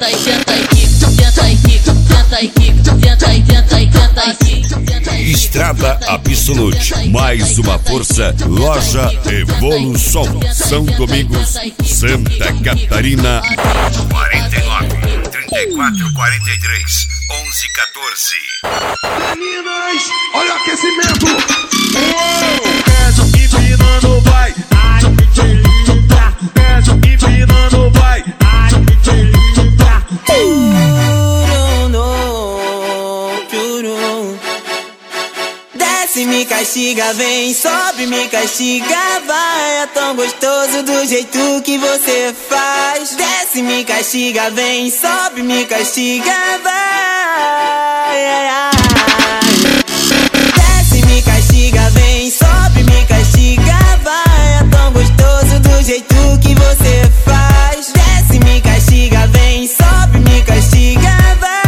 Estrada Absolute, mais uma força, loja Evolução, São Domingos, Santa Catarina. 49 34 43 11 14. Meninas, olha o aquecimento. Empinando vai, empinando vai. Desce, me castiga, vem, sobe, me castiga, vai. É tão gostoso do jeito que você faz. Desce, me castiga, vem, sobe, me castiga, vai. Desce, me castiga, vem, sobe, me castiga, vai. É tão gostoso do jeito que você faz. Desce, me castiga, vem, sobe, me castiga, vai.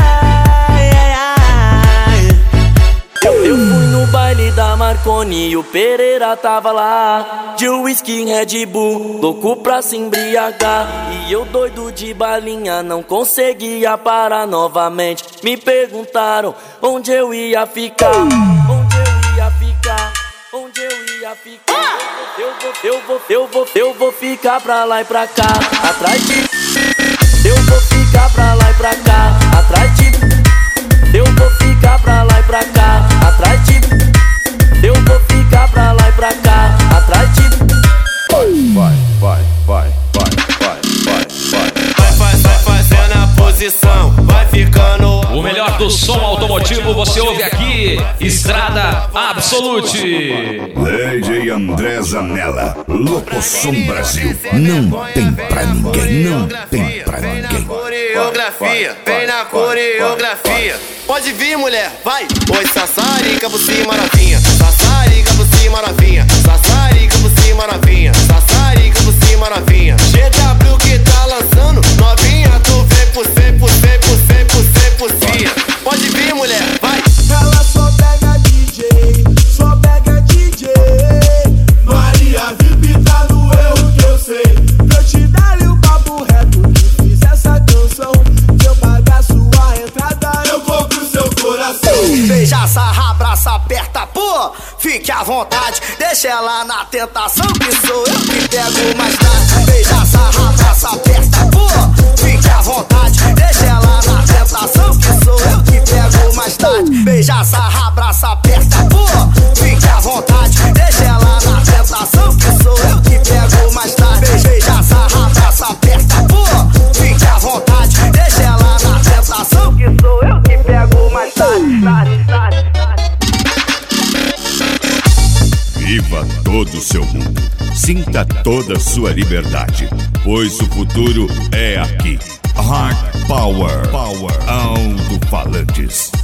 Eu fui no baile da Marconi e o Pereira tava lá, de whisky Red Bull, louco pra se embriagar. E eu doido de balinha, não conseguia parar novamente. Me perguntaram onde eu ia ficar, onde eu ia ficar, onde eu ia ficar. Eu vou ficar pra lá e pra cá, atrás de. Eu vou ficar pra lá e pra cá, atrás de. Eu vou ficar pra lá e pra cá, atrás de. Eu vou ficar pra lá e pra cá, atrás de. Vai fazendo a posição, vai ficando. O melhor do som automotivo você ouve aqui, Estrada Absolute. Lady André Zanella, Locosom Brasil. Não tem pra ninguém, não tem pra ninguém. Coreografia, vem na coreografia. Pode vir, mulher, vai. Oi, sassarica por cima novinha, sassarica por cima novinha, sassarica por cima novinha, sassarica por cima novinha. GW que tá lançando, novinha, tu vem por 100%, por 100%. Pode vir, mulher, vai. Ela só pega DJ, só pega DJ. Maria VIP tá no erro que eu sei. Pra eu te dar o papo reto que fiz essa canção. Se eu pagar sua entrada, eu vou pro seu coração. Beija, sarra, abraça, aperta, pô, fique à vontade. Deixa ela na tentação, que sou eu que pego mais tarde. Beija, sarra, abraça, aperta, pô, fique à vontade. Deixa ela na tentação, que sou eu que pego mais tarde. Beija, sarra, abraça, aperta, pô, fique à vontade. Deixa ela na tentação, que sou eu que pego mais tarde. Beija, sarra, abraça, aperta, pô, fique à vontade. Deixa ela na tentação, que sou eu que pego mais tarde. Viva todo o seu mundo, sinta toda a sua liberdade, pois o futuro é aqui. Hard Power, alto-falantes.